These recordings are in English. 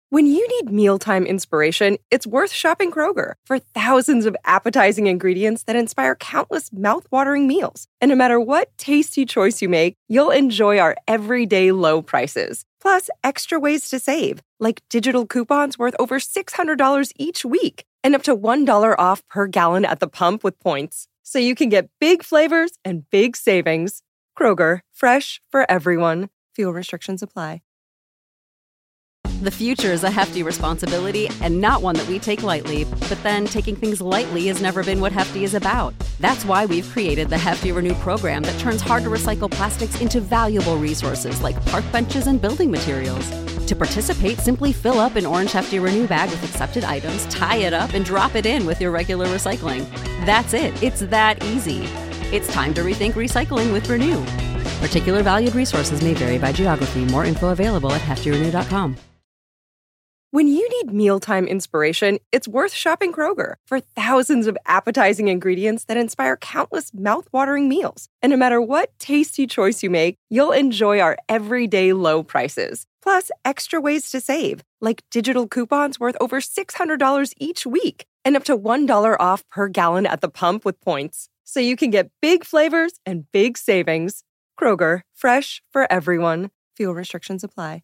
When you need mealtime inspiration, it's worth shopping Kroger for thousands of appetizing ingredients that inspire countless mouth-watering meals. And no matter what tasty choice you make, you'll enjoy our everyday low prices. Plus, extra ways to save, like digital coupons worth over $600 each week and up to $1 off per gallon at the pump with points. So you can get big flavors and big savings. Kroger, fresh for everyone. Fuel restrictions apply. The future is a hefty responsibility and not one that we take lightly. But then taking things lightly has never been what Hefty is about. That's why we've created the Hefty Renew program that turns hard-to-recycle plastics into valuable resources like park benches and building materials. To participate, simply fill up an orange Hefty Renew bag with accepted items, tie it up, and drop it in with your regular recycling. That's it. It's that easy. It's time to rethink recycling with Renew. Particular valued resources may vary by geography. More info available at heftyrenew.com. When you need mealtime inspiration, it's worth shopping Kroger for thousands of appetizing ingredients that inspire countless mouth-watering meals. And no matter what tasty choice you make, you'll enjoy our everyday low prices. Plus, extra ways to save, like digital coupons worth over $600 each week and up to $1 off per gallon at the pump with points. So you can get big flavors and big savings. Kroger, fresh for everyone. Fuel restrictions apply.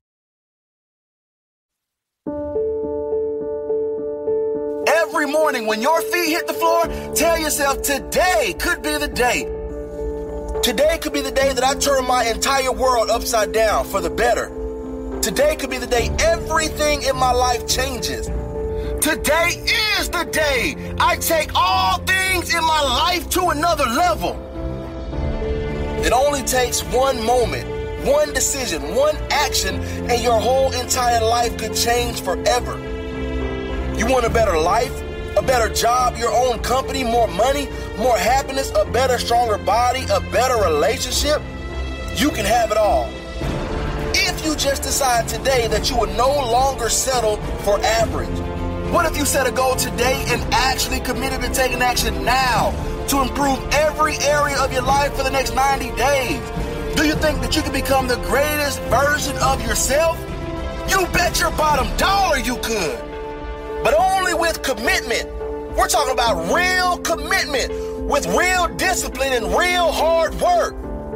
Every morning when your feet hit the floor, tell yourself today could be the day. Today could be the day that I turn my entire world upside down for the better. Today could be the day everything in my life changes. Today is the day I take all things in my life to another level. It only takes one moment, one decision, one action, and your whole entire life could change forever. You want a better life, a better job, your own company, more money, more happiness, a better, stronger body, a better relationship? You can have it all. If you just decide today that you will no longer settle for average. What if you set a goal today and actually committed to taking action now to improve every area of your life for the next 90 days? Do you think that you can become the greatest version of yourself? You bet your bottom dollar you could. But only with commitment. We're talking about real commitment with real discipline and real hard work.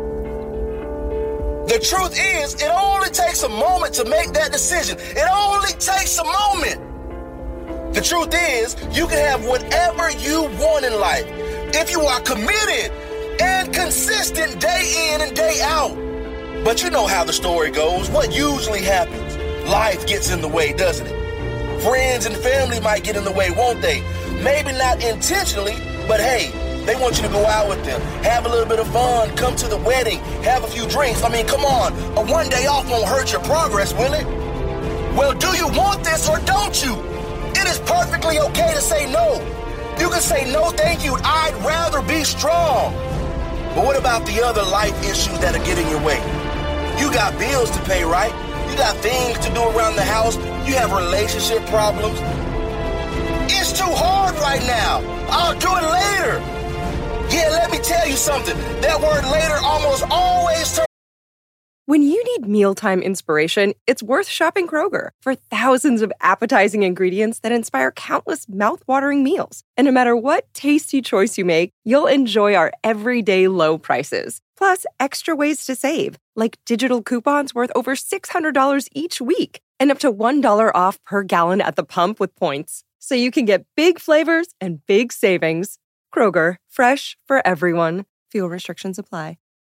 The truth is, it only takes a moment to make that decision. It only takes a moment. The truth is, you can have whatever you want in life if you are committed and consistent day in and day out. But you know how the story goes. What usually happens? Life gets in the way, doesn't it? Friends and family might get in the way, won't they? Maybe not intentionally, but hey, they want you to go out with them, have a little bit of fun, come to the wedding, have a few drinks. I mean, come on, a one day off won't hurt your progress, will it? Well, do you want this or don't you? It is perfectly okay to say no. You can say no, thank you, I'd rather be strong. But what about the other life issues that are getting your way? You got bills to pay, right? You got things to do around the house. You have relationship problems. It's too hard right now. I'll do it later. Yeah, let me tell you something. That word later almost always turns. When you need mealtime inspiration, it's worth shopping Kroger for thousands of appetizing ingredients that inspire countless mouth-watering meals. And no matter what tasty choice you make, you'll enjoy our everyday low prices. Plus, extra ways to save, like digital coupons worth over $600 each week and up to $1 off per gallon at the pump with points. So you can get big flavors and big savings. Kroger, fresh for everyone. Fuel restrictions apply.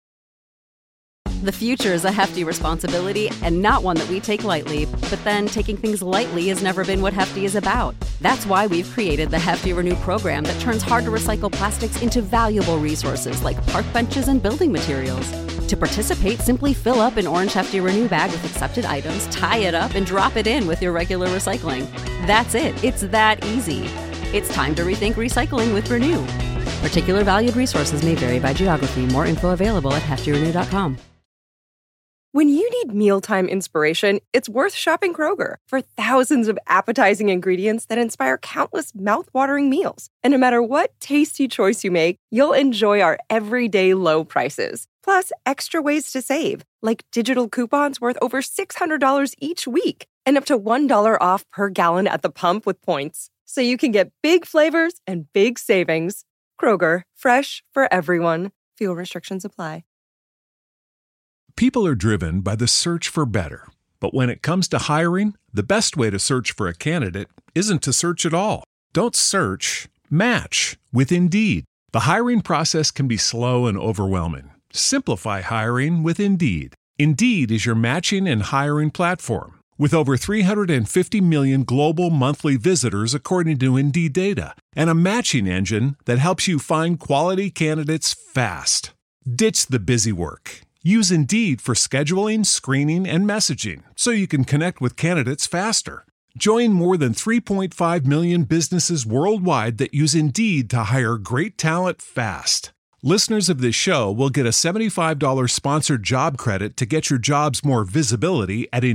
The future is a hefty responsibility and not one that we take lightly. But then taking things lightly has never been what Hefty is about. That's why we've created the Hefty Renew program that turns hard-to-recycle plastics into valuable resources like park benches and building materials. To participate, simply fill up an orange Hefty Renew bag with accepted items, tie it up, and drop it in with your regular recycling. That's it. It's that easy. It's time to rethink recycling with Renew. Particular valued resources may vary by geography. More info available at heftyrenew.com. When you need mealtime inspiration, it's worth shopping Kroger for thousands of appetizing ingredients that inspire countless mouth-watering meals. And no matter what tasty choice you make, you'll enjoy our everyday low prices. Plus, extra ways to save, like digital coupons worth over $600 each week and up to $1 off per gallon at the pump with points. So you can get big flavors and big savings. Kroger, fresh for everyone. Fuel restrictions apply. People are driven by the search for better. But when it comes to hiring, the best way to search for a candidate isn't to search at all. Don't search, match with Indeed. The hiring process can be slow and overwhelming. Simplify hiring with Indeed. Indeed is your matching and hiring platform. With over 350 million global monthly visitors according to Indeed data, and a matching engine that helps you find quality candidates fast. Ditch the busy work. Use Indeed for scheduling, screening, and messaging so you can connect with candidates faster. Join more than 3.5 million businesses worldwide that use Indeed to hire great talent fast. Listeners of this show will get a $75 sponsored job credit to get your jobs more visibility at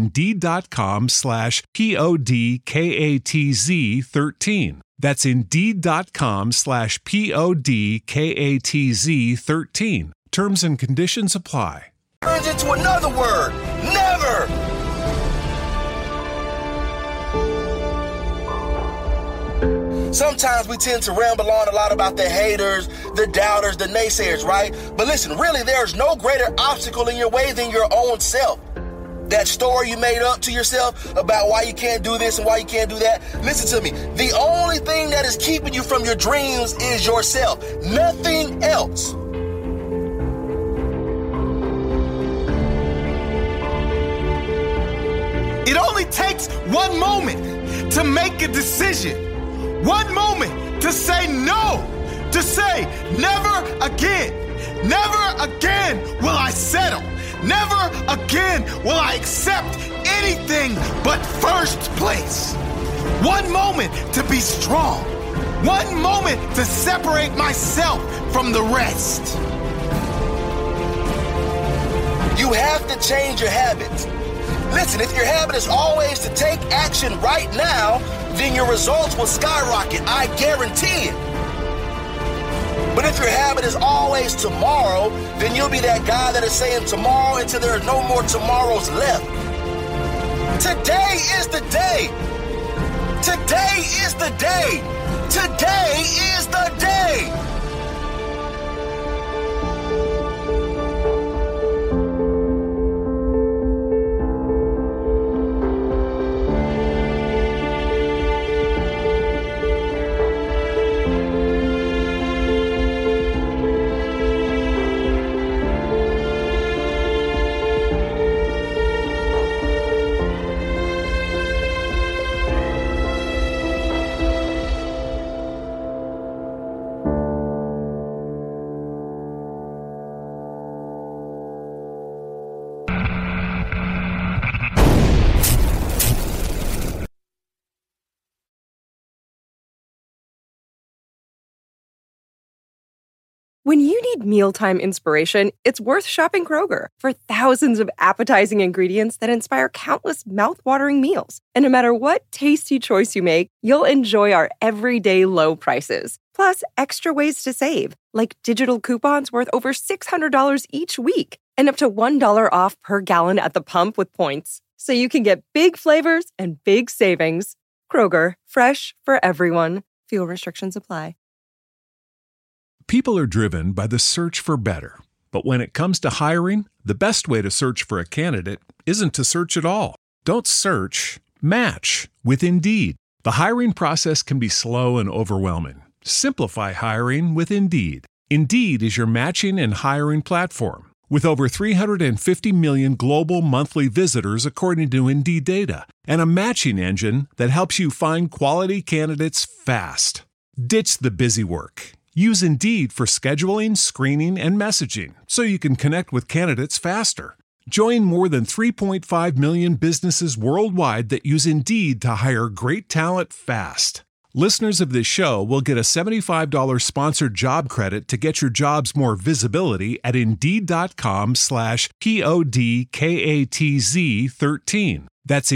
Indeed.com/PODKATZ13. That's Indeed.com/PODKATZ13. Terms and conditions apply. Turns into another word. Never. Sometimes we tend to ramble on a lot about the haters, the doubters, the naysayers, right? But listen, really, there's no greater obstacle in your way than your own self. That story you made up to yourself about why you can't do this and why you can't do that. Listen to me. The only thing that is keeping you from your dreams is yourself. Nothing else. It only takes one moment to make a decision. One moment to say no, to say never again. Never again will I settle. Never again will I accept anything but first place. One moment to be strong. One moment to separate myself from the rest. You have to change your habits. Listen, if your habit is always to take action right now, then your results will skyrocket. I guarantee it. But if your habit is always tomorrow, then you'll be that guy that is saying tomorrow until there are no more tomorrows left. Today is the day. Today is the day. Today is the day. When you need mealtime inspiration, it's worth shopping Kroger for thousands of appetizing ingredients that inspire countless mouth-watering meals. And no matter what tasty choice you make, you'll enjoy our everyday low prices. Plus, extra ways to save, like digital coupons worth over $600 each week and up to $1 off per gallon at the pump with points. So you can get big flavors and big savings. Kroger, fresh for everyone. Fuel restrictions apply. People are driven by the search for better. But when it comes to hiring, the best way to search for a candidate isn't to search at all. Don't search, match with Indeed. The hiring process can be slow and overwhelming. Simplify hiring with Indeed. Indeed is your matching and hiring platform. With over 350 million global monthly visitors according to Indeed data, and a matching engine that helps you find quality candidates fast. Ditch the busy work. Use Indeed for scheduling, screening, and messaging so you can connect with candidates faster. Join more than 3.5 million businesses worldwide that use Indeed to hire great talent fast. Listeners of this show will get a $75 sponsored job credit to get your jobs more visibility at Indeed.com/PODKATZ13. That's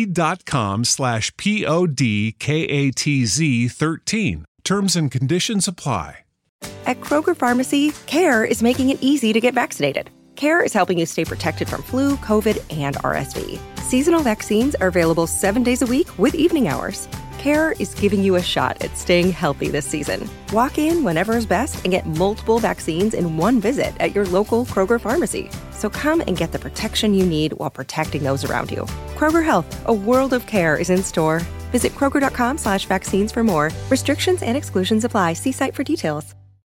Indeed.com/PODKATZ13. Terms and conditions apply. At Kroger Pharmacy, CARE is making it easy to get vaccinated. CARE is helping you stay protected from flu, COVID, and RSV. Seasonal vaccines are available 7 days a week with evening hours. CARE is giving you a shot at staying healthy this season. Walk in whenever is best and get multiple vaccines in one visit at your local Kroger pharmacy. So come and get the protection you need while protecting those around you. Kroger Health, a world of care is in store. Visit Kroger.com/vaccines for more. Restrictions and exclusions apply. See site for details.